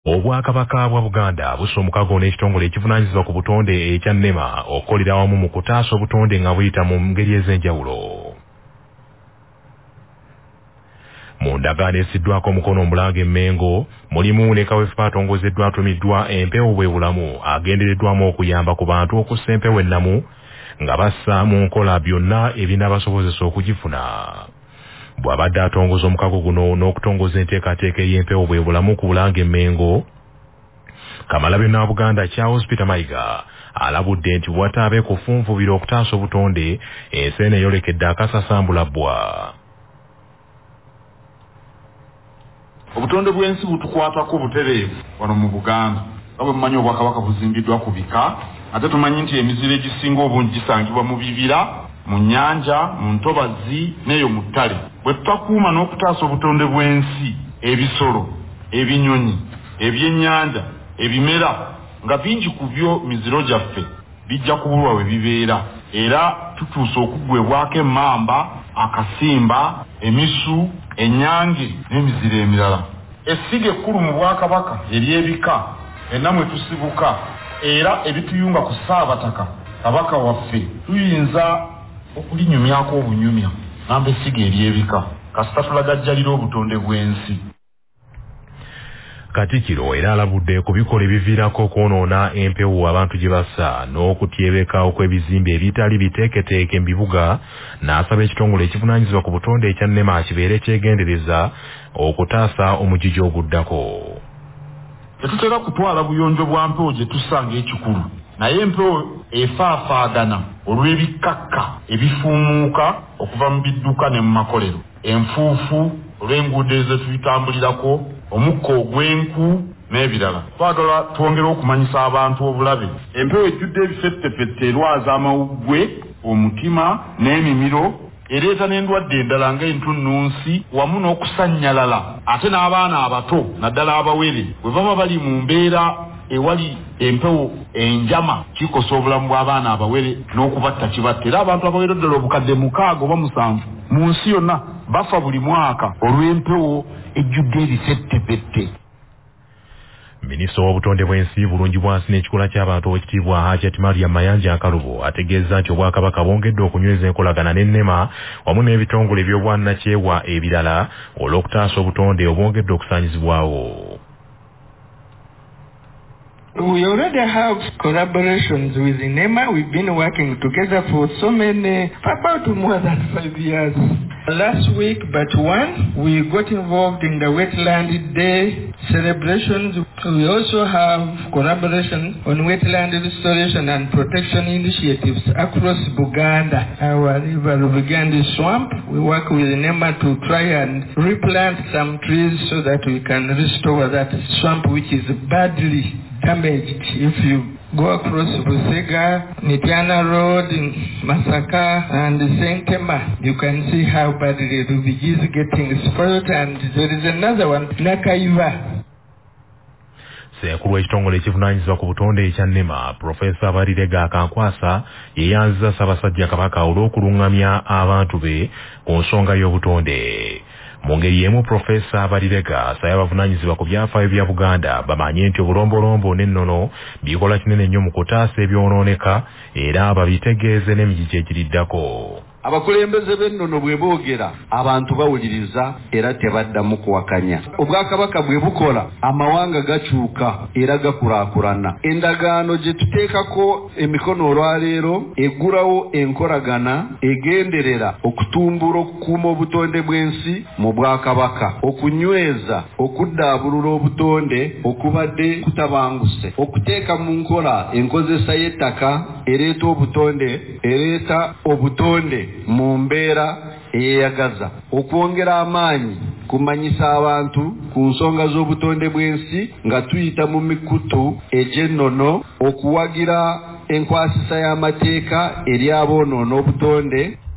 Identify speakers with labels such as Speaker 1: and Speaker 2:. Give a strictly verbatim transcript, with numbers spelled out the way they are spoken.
Speaker 1: Obwakabaka bwa Buganda bussa omukago n'ekitongole ekivunaanyizibwa ku butonde ekya NEMA okukolera wamu mu kutaasa obutonde nga buyita mu ngeri ez'enjawulo. Mu ndagaano esiddwako omukono Omulange Mmengo mulimu ne kaweefube atongozeddwa atumiddwa empewo bwe bulamu agendereddwamu okuyamba ku bantu okussa empewo ennamu nga bassa mu nkola byonna ebinaabasobozesa okugifuna. Bw'abadde atongoza omukago guno n'okutongoza enteekateeka ey'empewo bwe bulamu ku Bulange Mmengo, Kamalabyonna Buganda Charles Peter Mayiga alabudde nti wataabe kufunvubira okutaasa obutonde ensi eno eyolekedde akasasambulabbwa.
Speaker 2: Obutonde bw'ensi butukwatako butereevu wano mu Buganda. Nga bwe mumanyi Obwakabaka buzimbiddwa ku bika, ate tumanyi nti emiziro egisinga obungi gisangibwa mu bibira, mu nnyanja, mu ntobazi n'eyo mu ttale. Bwe tutakuuma n'okutaasa obutonde bw'ensi, ebisolo, ebinyonyi, ebyennyanja, ebimera, nga bingi ku byo miziro gyaffe bijja kubulwa we bibeera, era tutuusa okuggwebwako emmamba, akasimba, emisu, enyange n'emiziro emirala. Essiga ekkulu mu Bwakabaka ery'ebika ennamwe tusibuka era ebituyunga ku Ssaabataka Kabaka waffe tuyinza okulinyumyako obunyumya namba essiga ery'ebika kasita tulagajjalira obutonde bw'ensi.
Speaker 1: Katikkiro era alabudde ku bikola ebiviirako okwonoona empewo abantu gye bassa n'okutyebeka okw'ebizimbe ebitali biteeketeeke mu bibuga, n'asaba ekitongole ekivunaanyizibwa ku butonde ekya NEMA kibeere kyegendereza okutaasa omugigi oguddako.
Speaker 2: Tetutera kutwala buyonjo bwa mpewo gye tusanga ekikulu, naye empewo efaafaagana olw'ebikakka ebifuumuuka okuva mu bidduka ne mu makolero, enfuufu olw'enguudo ezo tuyitambulirako, omukka ogw'enku n'ebirala. Twagala twongere okumanyisa abantu obulabe. Empewo ejjudde ebifettefette erwaza amawuggwe, omutima n'emimiro, ereeta n'endwadde endala ng'entunnunsi wamu n'okusannyalala. Ate n'abaana abato naddala abawere bwe baba bali mu mbeera ewali empewo enjama kikosa obulamu bw'abaana abawere n'okubatta kibatta. Era abantu abawere ddala obukadde mukaaga oba musanvu mu nsi yonna bafa buli mwaka olw'empewo ejjudde ebifettefette.
Speaker 1: Minisita w'obutonde bw'ensi Bulungibwansi n'ekikula ky'abantu ow'ekitiibwa Hajjat Mariam Mayanja Akalubo ategeeza nti Obwakabaka bwongedde okunyweza enkolagana ne NEMA wamu n'ebitongole by'obwannakyewa ebirala olw'okutaasa obutonde obwongedde okusaanyizibwawo.
Speaker 3: We already have collaborations with NEMA. We've been working together for so many, about more than five years. Last week, but one, we got involved in the Wetland Day celebrations. We also have collaboration on wetland restoration and protection initiatives across Buganda. Our river Buganda swamp, we work with NEMA to try and replant some trees so that we can restore that swamp which is badly damaged. If you go across Busega, Nitiana Road, in Masaka, and Senkema, you can see how badly Rubigi is getting spoiled. And there is another one, Nakaiva.
Speaker 1: Ssenkulu w'ekitongole ekivunaanyizibwa ku butonde ekya NEMA, Profesa Barirega Kankwasa yeeyanziza Ssaabasajja Kabaka olw'okuluŋŋamya abantu be ku nsonga y'obutonde. Mu ngeri y'emu Profesa Barirega asabye abavunaanyizibwa ku byafaayo bya Buganda bamanye nti obulombolombo n'ennono bikola kinene nnyo mu kutaasa ebyonooneka era babitegeeze n'emigigi egiriddako.
Speaker 4: Abakulembeze b'ennono bwe boogera abantu bawuliriza era tebaddamu kuwakanya. Obwakabaka bwe bukola amawanga gakyuka era gakulaakulana. Endagaano gye tuteekako emikono olwaleero eggulawo enkolagana egenderera okutumbula okukuuma obutonde bw'ensi mu Bwakabaka, okunyweza okuddaabulula obutonde okubadde kutabanguse, okuteeka mu nkola enkozesa y'ettaka ereeta obutonde ereeta obutonde mu mbeera eyeyagaza, okwongera amaanyi kumanyisa abantu ku nsonga z'obutonde bw'ensi nga tuyita mu mikutu egy'ennono, okuwagira enkwasisa y'amateeka eri aboonoona obutonde